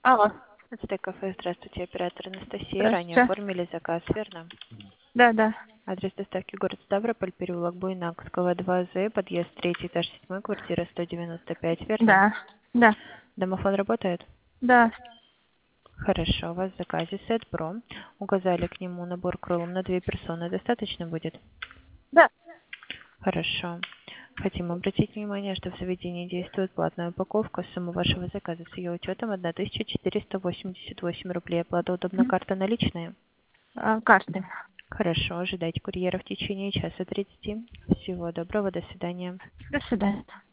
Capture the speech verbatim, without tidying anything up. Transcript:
Алло. Это кафе. Здравствуйте, оператор Анастасия. Ранее Здравствуйте. оформили заказ, верно? Да, да. Адрес доставки город Ставрополь, переулок Буйнакского, два З, подъезд третий, этаж седьмой, квартира сто девяносто пять, верно? Да. Да. Домофон работает? Да. Хорошо, у вас в заказе сет Про. Указали к нему набор крылом на две персоны. Достаточно будет? Да. Хорошо. Хотим обратить внимание, что в заведении действует платная упаковка. Сумма вашего заказа с ее учетом тысяча четыреста восемьдесят восемь рублей. Оплата удобна, М. карта наличные? А, карты. Хорошо, ожидайте курьера в течение часа тридцати. Всего доброго, до свидания. До свидания.